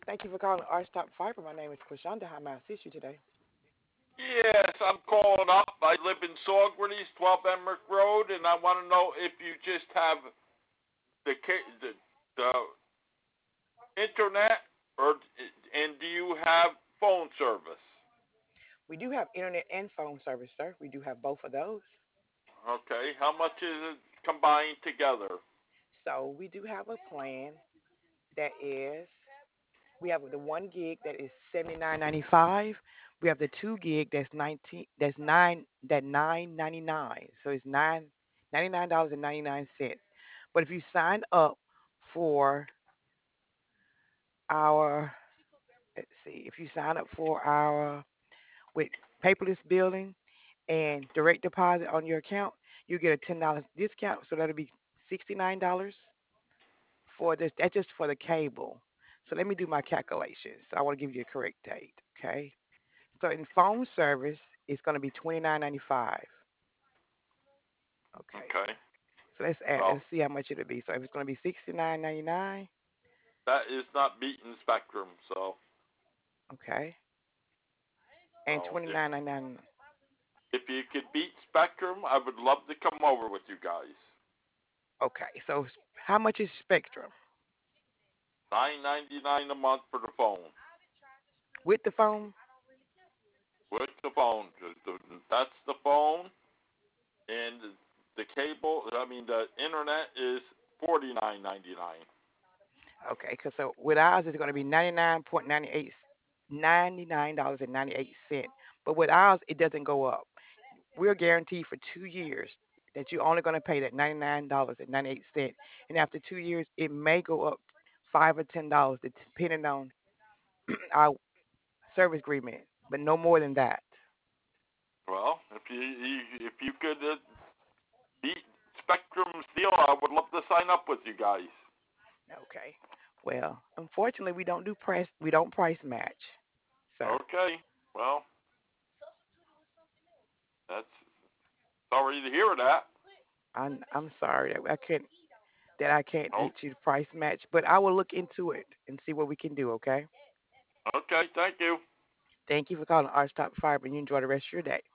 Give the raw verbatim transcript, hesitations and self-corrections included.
Thank you for calling Arch Top Fiber. My name is Quashonda. How may I assist you today? Yes, I'm calling up. I live in Saugerties, twelve Emmerich Road, and I want to know if you just have the the, the internet, or and do you have phone service? We do have internet and phone service, sir. We do have both of those. Okay, how much is it combined together? So we do have a plan that is we have the one gig that is seventy nine ninety five. We have the two gig that's nineteen that's nine that nine ninety nine. So it's nine ninety nine dollars and ninety nine cents. But if you sign up for our let's see, if you sign up for our with paperless billing and direct deposit on your account, you get a ten dollars discount. So that'll be sixty nine dollars for this. That's just for the cable. So let me do my calculations. I want to give you a correct date. Okay. So in phone service, it's going to be twenty nine ninety five. Okay. Okay, So let's add. well, Let's see how much it'll be. So if it's going to be sixty nine ninety nine. that is not beating Spectrum, so Okay. And so twenty if nine ninety nine. if you could beat Spectrum, I would love to come over with you guys. Okay. So how much is Spectrum Nine ninety nine a month for the phone. with the phone? With the phone, that's the phone, and the cable. I mean, the internet is forty nine ninety nine. Okay. Because so with ours, it's going to be ninety nine point ninety eight ninety nine dollars and ninety eight cent. But with ours, it doesn't go up. We're guaranteed for two years that you're only going to pay that ninety nine dollars and ninety eight cent, and after two years, it may go up five or ten dollars depending on our service agreement, but no more than that. Well, if you if you could uh, beat Spectrum's deal, I would love to sign up with you guys. Okay. Well, unfortunately, we don't do price. We don't price match, sir. Okay. Well, that's sorry to hear that. I'm I'm sorry that I can't that I can't Oh, get you the price match, but I will look into it and see what we can do. Okay. okay. Thank you. Thank you for calling Arch Top Fiber, and you enjoy the rest of your day.